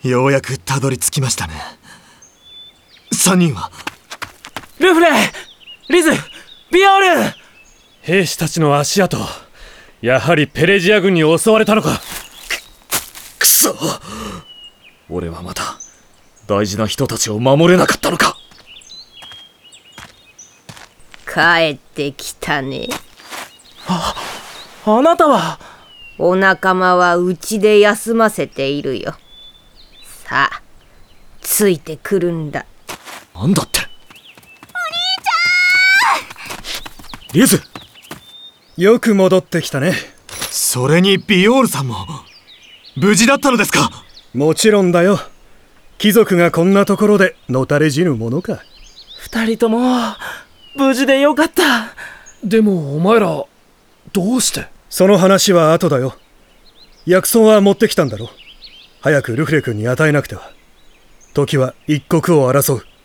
ようやくたどり着きましたね。3人はルフレ、リズ、ビオール。 兵士たちの足跡、やはりペレジア軍に襲われたのか。くそ、俺はまた大事な人たちを守れなかったのか。 帰ってきたね。 あなたは。 お仲間はうちで休ませているよ。さあ、ついてくるんだ。 なんだって。 リズ、よく戻ってきたね。 それにビオールさんも無事だったのですか。 もちろんだよ。貴族がこんなところでのたれ死ぬものか。 2人とも無事でよかった。 でもお前らどうして。 その話は後だよ。薬草は持ってきたんだろ。早くルフレ君に与えなくては。時は一刻を争う。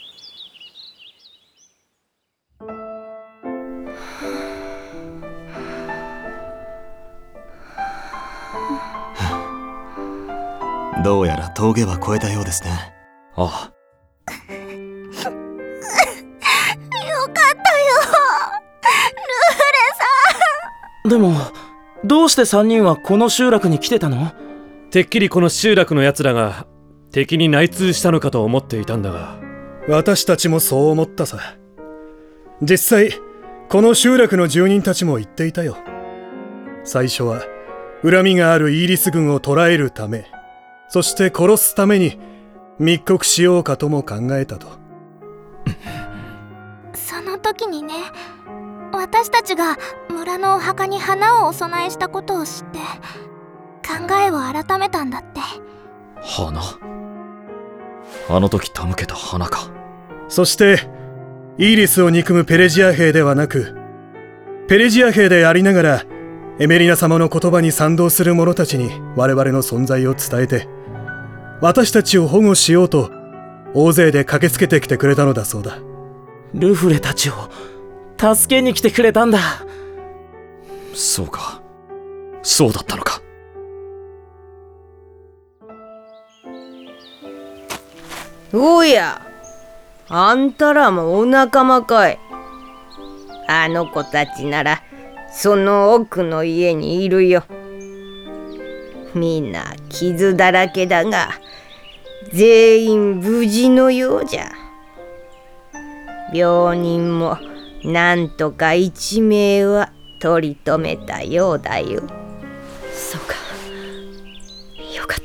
どうやら峠は越えたようですね。 ああ、 よかったよ、ルフレさん。 でもどうして3人はこの集落に来てたの？ てっきりこの集落のやつらが敵に内通したのかと思っていたんだが。 私たちもそう思ったさ。実際この集落の住人たちも言っていたよ。最初は恨みがあるイギリス軍を捕らえるため、そして殺すために密告しようかとも考えたと。 その時にね、私たちが村のお墓に花をお供えしたことを知って考えを改めたんだって。 花、あの時手向けた花か。 そしてイギリスを憎むペレジア兵ではなく、ペレジア兵でありながらエメリナ様の言葉に賛同する者たちに我々の存在を伝えて、私たちを保護しようと大勢で駆けつけてきてくれたのだそうだ。 ルフレたちを助けに来てくれたんだ。 そうか、そうだったのか。 おや、あんたらもお仲間かい。あの子たちならその奥の家にいるよ。みんな傷だらけだが全員無事のようじゃ。病人もなんとか1名は取り留めたようだよ。 そうか、よかった。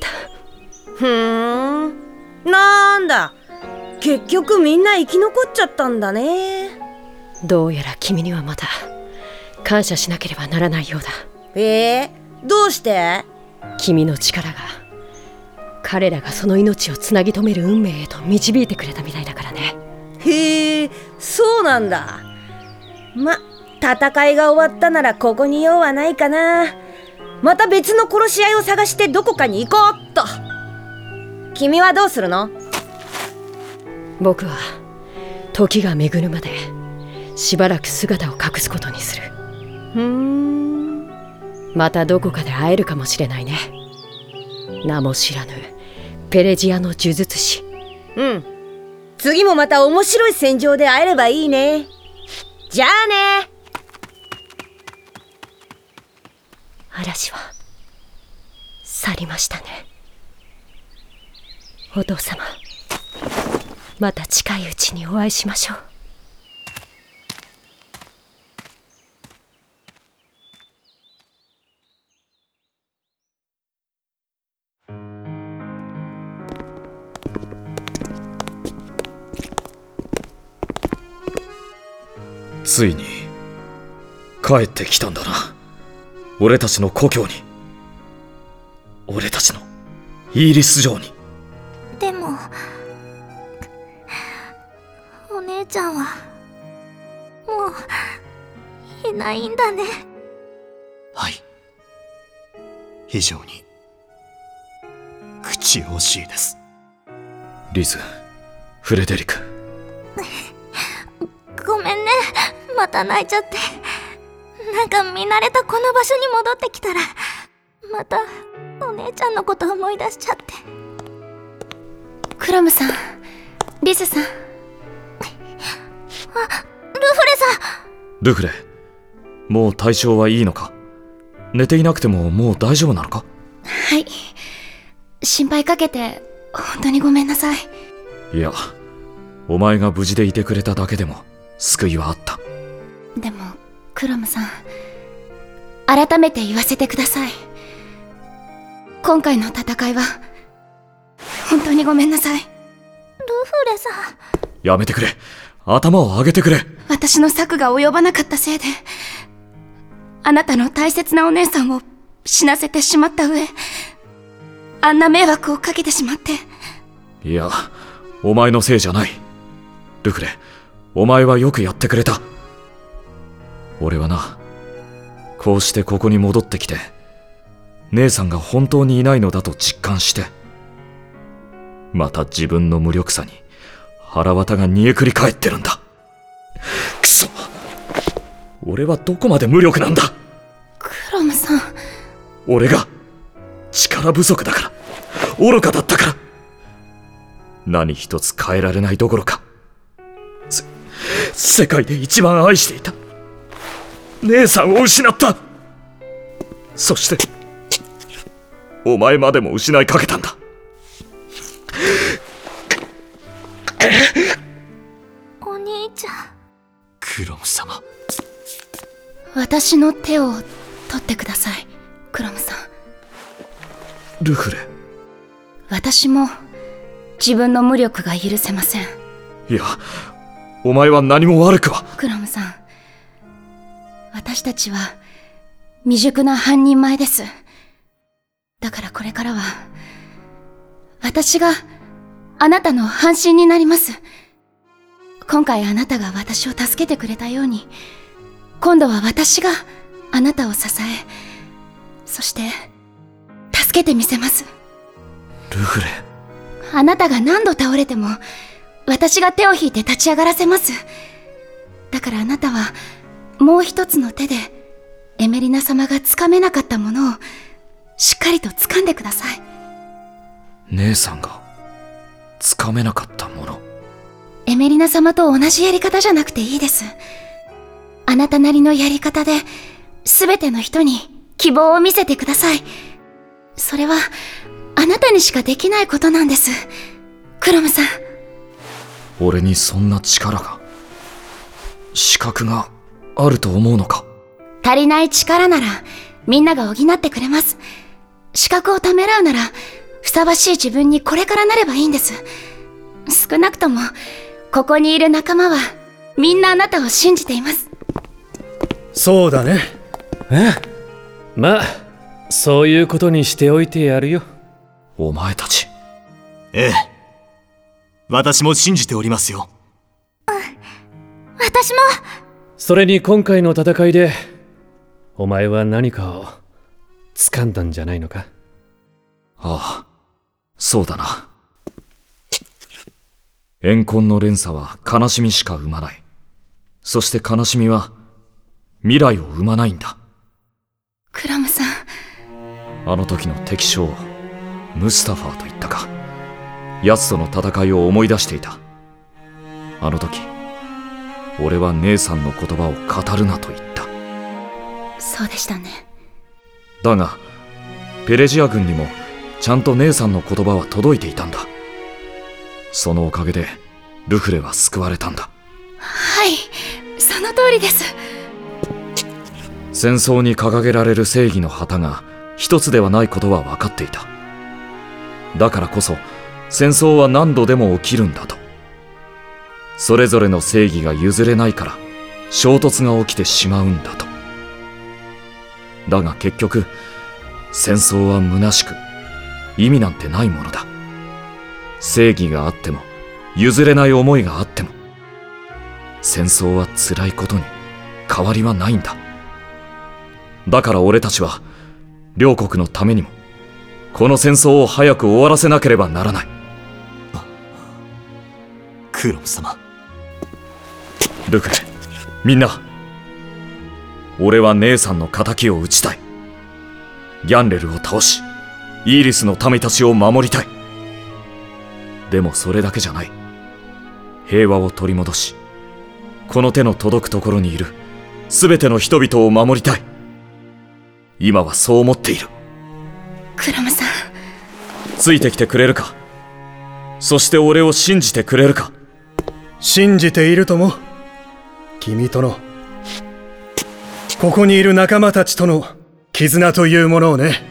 なんだ、結局みんな生き残っちゃったんだね。 どうやら君にはまだ感謝しなければならないようだ。 どうして？ 君の力が彼らがその命をつなぎ止める運命へと導いてくれたみたいだからね。 へえ、そうなんだ。ま、戦いが終わったならここに用はないかな。また別の殺し合いを探してどこかに行こうっと。君はどうするの？ 僕は時が巡るまでしばらく姿を隠すことにする。またどこかで会えるかもしれないね。名も知らぬペレジアの呪術師。 次もまた面白い戦場で会えればいいね。じゃあね。 嵐は去りましたね。お父様、また近いうちにお会いしましょう。 ついに帰ってきたんだな、俺たちの故郷に、俺たちのイギリス城に。 でもお姉ちゃんはもういないんだね。 はい、非常に口惜しいです。 リズ、フレデリク。 ごめんね、また泣いちゃって。なんか見慣れたこの場所に戻ってきたらまたお姉ちゃんのこと思い出しちゃって。 クロムさん、リズさん。あ、ルフレさん。 ルフレ、もう体調はいいのか？寝ていなくてももう大丈夫なのか？ はい。心配かけて本当にごめんなさい。 いや、お前が無事でいてくれただけでも救いはあった。 でもクロムさん、改めて言わせてください。今回の戦いは本当にごめんなさい。ルフレさん、 やめてくれ。頭を上げてくれ。 私の策が及ばなかったせいで、あなたの大切なお姉さんを死なせてしまった上、あんな迷惑をかけてしまって。 いや、お前のせいじゃない。ルフレ、お前はよくやってくれた。俺はな、こうしてここに戻ってきて、姉さんが本当にいないのだと実感して、また自分の無力さに腹渡が煮えくり返ってるんだ。くそ、俺はどこまで無力なんだ。 クロムさん、 俺が力不足だから、愚かだったから、何一つ変えられないどころか、世界で一番愛していた姉さんを失った。そしてお前までも失いかけたんだ。 お兄ちゃん。 クロム様。 私の手を取ってください、クロムさん。 ルフレ。 私も自分の無力が許せません。 いや、お前は何も悪くは。 クロムさん、私たちは未熟な半人前です。だからこれからは私があなたの半身になります。今回あなたが私を助けてくれたように、今度は私があなたを支え、そして助けてみせます。 ルフレ。 あなたが何度倒れても私が手を引いて立ち上がらせます。だからあなたはもう一つの手でエメリナ様が掴めなかったものをしっかりと掴んでください。 姉さんが掴めなかったもの。 エメリナ様と同じやり方じゃなくていいです。あなたなりのやり方で全ての人に希望を見せてください。それはあなたにしかできないことなんです、クロムさん。 俺にそんな力が、資格があると思うのか？ 足りない力ならみんなが補ってくれます。資格をためらうならふさわしい自分にこれからなればいいんです。少なくともここにいる仲間はみんなあなたを信じています。 そうだね。 まあ、そういうことにしておいてやるよ。 お前たち。 ええ、私も信じておりますよ。 私も。 それに今回の戦いでお前は何かを掴んだんじゃないのか？ ああ、そうだな。怨恨の連鎖は悲しみしか生まない。そして悲しみは未来を生まないんだ。 クロムさん。 あの時の敵将ムスタファーと言ったか、奴との戦いを思い出していた。あの時俺は姉さんの言葉を語るなと言った。 そうでしたね。 だがペレジア軍にもちゃんと姉さんの言葉は届いていたんだ。そのおかげでルフレは救われたんだ。 はい、その通りです。 戦争に掲げられる正義の旗が一つではないことは分かっていた。だからこそ戦争は何度でも起きるんだと。それぞれの正義が譲れないから衝突が起きてしまうんだと。だが結局戦争は虚しく意味なんてないものだ。正義があっても譲れない思いがあっても戦争は辛いことに変わりはないんだ。だから俺たちは両国のためにもこの戦争を早く終わらせなければならない。 クロム様。 ルクレ、みんな、俺は姉さんの仇を討ちたい。ギャンレルを倒しイーリスの民たちを守りたい。 でもそれだけじゃない。平和を取り戻し、この手の届くところにいる全ての人々を守りたい。今はそう思っている。 クロムさん、 ついてきてくれるか。そして俺を信じてくれるか。 信じているとも。君との、ここにいる仲間たちとの絆というものをね。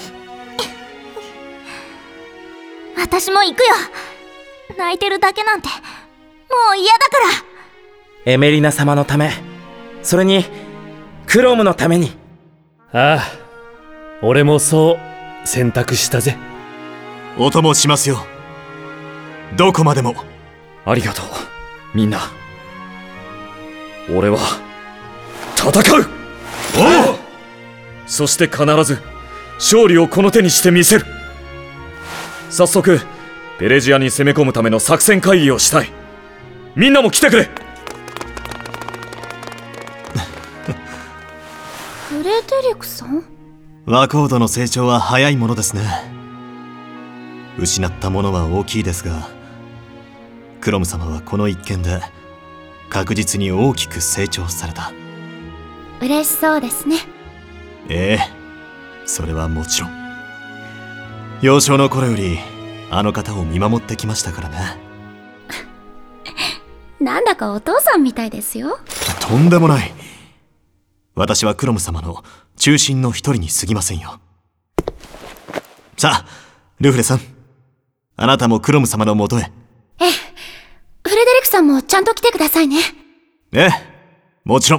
私も行くよ。泣いてるだけなんてもう嫌だから。 エメリナ様のため、それにクロムのために。 ああ、俺もそう選択したぜ。 お供しますよ。どこまでも。 ありがとう、みんな。俺は戦う。おう。そして必ず勝利をこの手にしてみせる。早速ペレジアに攻め込むための作戦会議をしたい。みんなも来てくれ。 フレデリクさん？ ワコードの成長は早いものですね。失ったものは大きいですが、クロム様はこの一件で確実に大きく成長された。 嬉しそうですね。 ええ、それはもちろん。幼少の頃よりあの方を見守ってきましたからね。 なんだかお父さんみたいですよ。 とんでもない。私はクロム様の中心の一人に過ぎませんよ。さあ、ルフレさん、あなたもクロム様のもとへ。 ええ、フレデリクさんもちゃんと来てくださいね。 ええ、もちろん。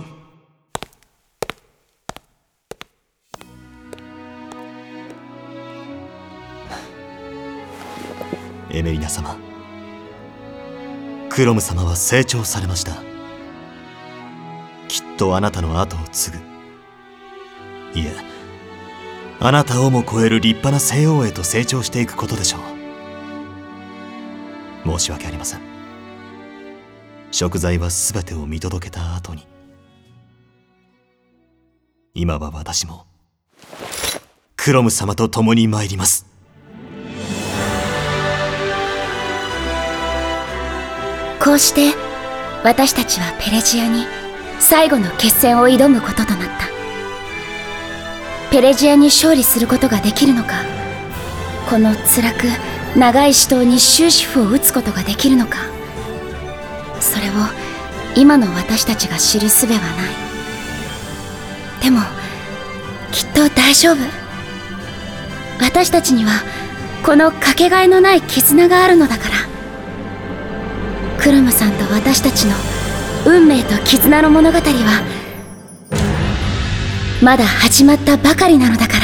エメリナ様、クロム様は成長されました。きっとあなたの後を継ぐ、いえ、あなたをも超える立派な聖王へと成長していくことでしょう。申し訳ありません。贖罪は全てを見届けた後に、今は私もクロム様と共に参ります。 こうして私たちはペレジアに最後の決戦を挑むこととなった。ペレジアに勝利することができるのか、この辛く長い死闘に終止符を打つことができるのか、それを今の私たちが知る術はない。でもきっと大丈夫。私たちにはこのかけがえのない絆があるのだから。クロムさんと私たちの運命と絆の物語はまだ始まったばかりなのだから。